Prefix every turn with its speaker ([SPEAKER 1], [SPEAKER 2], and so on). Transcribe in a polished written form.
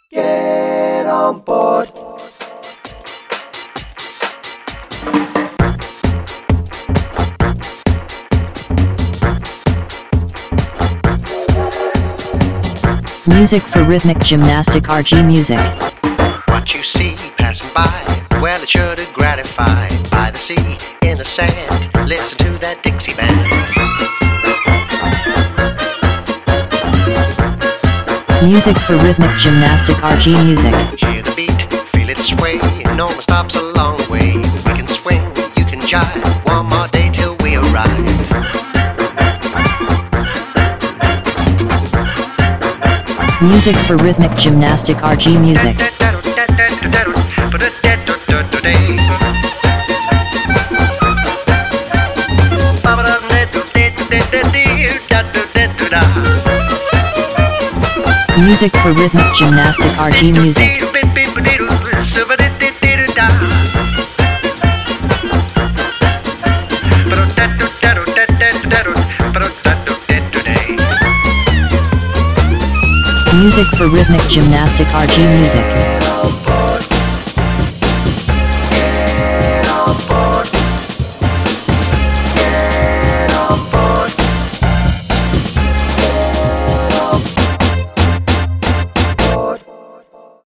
[SPEAKER 1] Get on board.
[SPEAKER 2] Music for rhythmic gymnastic RG music.
[SPEAKER 3] What you see passing by, well it sure to gratify. By the sea, in the sand, listen to that Dixie band.
[SPEAKER 2] Music for rhythmic gymnastic RG music.
[SPEAKER 3] Hear the beat, feel it sway, no more stops along the way. We can swing, you can jive, one more day till we arrive.
[SPEAKER 2] Music for rhythmic gymnastic RG music. Music for rhythmic gymnastic RG music.
[SPEAKER 3] Music for rhythmic gymnastic RG music.